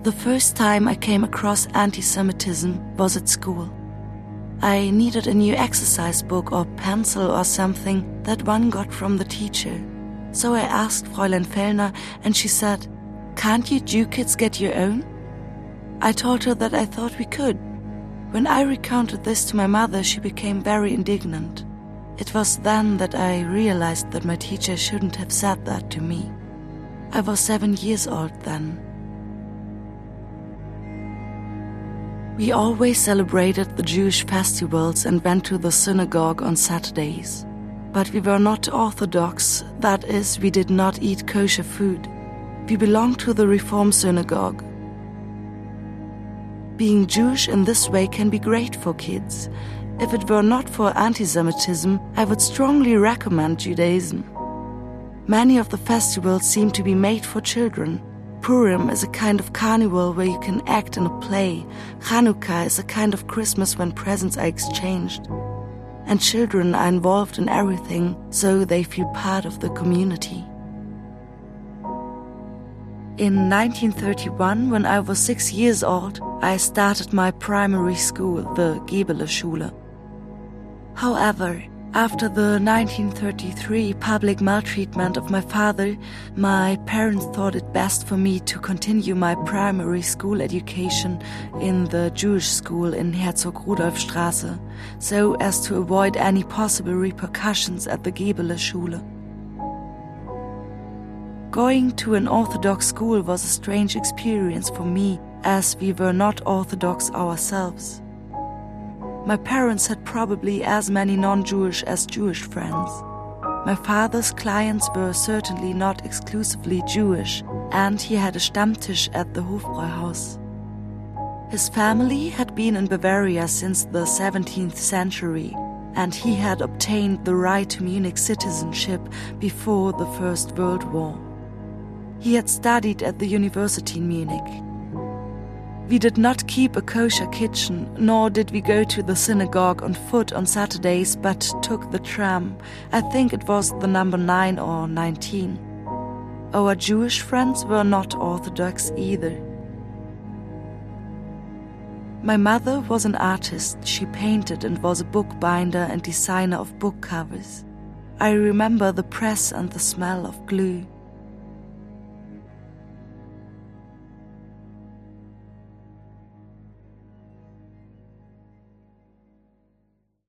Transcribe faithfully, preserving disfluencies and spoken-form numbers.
The first time I came across anti-Semitism was at school. I needed a new exercise book or pencil or something that one got from the teacher. So I asked Fräulein Fellner and she said, "Can't you Jew kids get your own?" I told her that I thought we could. When I recounted this to my mother, she became very indignant. It was then that I realized that my teacher shouldn't have said that to me. I was seven years old then. We always celebrated the Jewish festivals and went to the synagogue on Saturdays. But we were not Orthodox, that is, we did not eat kosher food. We belonged to the Reform synagogue. Being Jewish in this way can be great for kids. If it were not for anti-Semitism, I would strongly recommend Judaism. Many of the festivals seem to be made for children. Purim is a kind of carnival where you can act in a play. Hanukkah is a kind of Christmas when presents are exchanged. And children are involved in everything, so they feel part of the community. In nineteen thirty-one, when I was six years old, I started my primary school, the Gebele Schule. However, after the nineteen thirty-three public maltreatment of my father, my parents thought it best for me to continue my primary school education in the Jewish school in Herzog-Rudolf-Straße, so as to avoid any possible repercussions at the Gebele Schule. Going to an Orthodox school was a strange experience for me, as we were not Orthodox ourselves. My parents had probably as many non-Jewish as Jewish friends. My father's clients were certainly not exclusively Jewish, and he had a Stammtisch at the Hofbräuhaus. His family had been in Bavaria since the seventeenth century, and he had obtained the right to Munich citizenship before the First World War. He had studied at the university in Munich. We did not keep a kosher kitchen, nor did we go to the synagogue on foot on Saturdays, but took the tram. I think it was the number nine or nineteen. Our Jewish friends were not Orthodox either. My mother was an artist. She painted and was a bookbinder and designer of book covers. I remember the press and the smell of glue.